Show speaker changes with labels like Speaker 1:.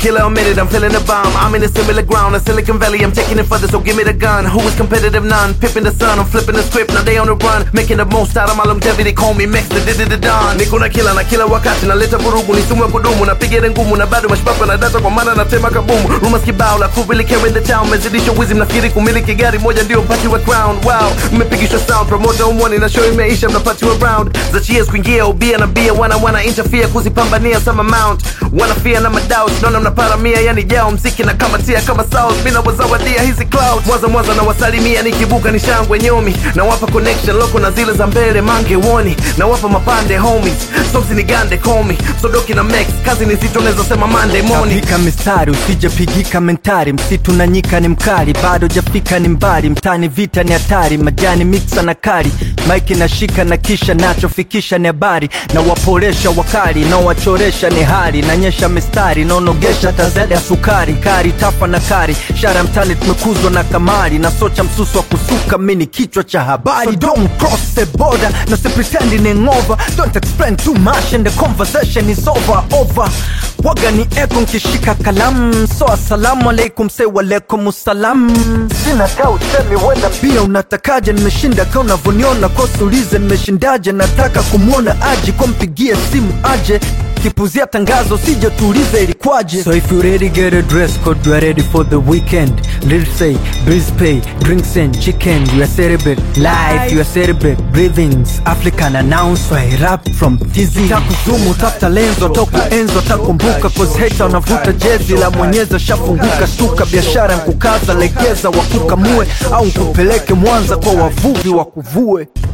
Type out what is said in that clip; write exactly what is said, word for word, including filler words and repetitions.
Speaker 1: killer, I'm in it, I'm feeling the bomb. I'm in a similar ground, a Silicon Valley, I'm taking it further, so give me the gun. Who is competitive? None. Pippin' the sun, I'm flipping the script, now they on the run. Making the most out of my longevity, call me Max, the did the Don. Niko na kila, na kila wakati, na leta vurugu, ni sumu ya kudumu. Na pigire ngumu, na bado mashpapa, na data kwa mana, na tema kabumu. Rumors kibao, like who really care in the town. Mezidisho wizi, mnafikiri kumiliki gari moja ndio mpati wa crown. Wow, mmepigisha sound, promoter umwani, na show imeisha, mnapati wa round. Za cheers kuingia, ubia na bia, wana wana interfere, kuzipambania some amount. Wana fear na madoubt, nona mnaparamia, yani jao mziki na kama tia kama sauce. Mina wazawadia hizi clouds, mwaza mwaza na wasalimia, nikibuka ni shangwe nyomi. Na wapa connection loko na zile za mbele mange woni. Na wapa mapande homies, somsi ni gande call me. Sodoki na Max, kazi ni zito nezo sema Monday morning.
Speaker 2: Kapika mistari, usije pigika mentari. Msitu na nyika ni mkali, bado jafika ni mbali. Mtani vita ni hatari, majani mixa na kari. Mike na shika na kisha nacho fikisha ni habari. Na waporesha wakali, na wachoresha ni hari. Na nyesha mistari, na onogesha tazede ya sukari. Kari, tafa na kari, shara mtani tumekuzwa na kamari. Na socha msusu wa kusuka, mini kichwa cha habari. So don't cross the border, no se pretending over. Don't explain too much and the conversation is over, over. Waga ni eko nkishika kalamu. So assalamu alaikum, say walaikum salam. Sina kaa usemi wenda pia unatakaje. Nimeshinda kaa unavoniona kwa sulize nimeshindaje. Nataka kumuona aji kwa mpigie simu aje. Kipuzia tangazo sije tuulize ilikwaje. So if you ready get a dress code, you are ready for the weekend. Let's say breeze pay, drinks and chicken. You are celebrate life, you are celebrate breathings. African announce I rap from dizzy. Takuzumu tafta lenzo, toku enzo takumbuka. Cause hater unavuta jezi la mwenyeza shafunguka. Stuka biashara nkukaza legeza wakukamue. Au nkupeleke Mwanza kwa wavuvi wakuvue.